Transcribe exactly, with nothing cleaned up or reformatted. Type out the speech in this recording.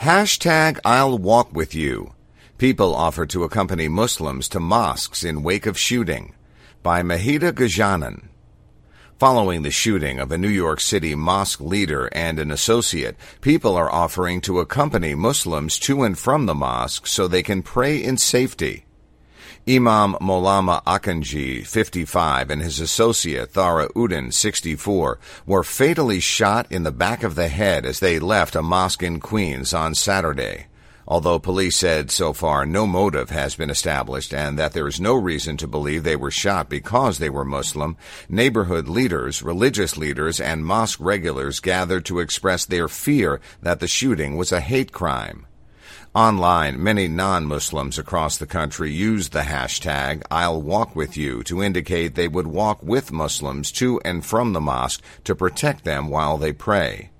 Hashtag I'll walk with you. People offer to accompany Muslims to mosques in wake of shooting. By Mahida Gajanan. Following the shooting of a New York City mosque leader and an associate, people are offering to accompany Muslims to and from the mosque so they can pray in safety. Imam Molama Akanji, fifty-five, and his associate Thara Udin, sixty-four, were fatally shot in the back of the head as they left a mosque in Queens on Saturday. Although police said so far no motive has been established and that there is no reason to believe they were shot because they were Muslim, neighborhood leaders, religious leaders, and mosque regulars gathered to express their fear that the shooting was a hate crime. Online, many non-Muslims across the country used the hashtag I'll walk with you to indicate they would walk with Muslims to and from the mosque to protect them while they pray.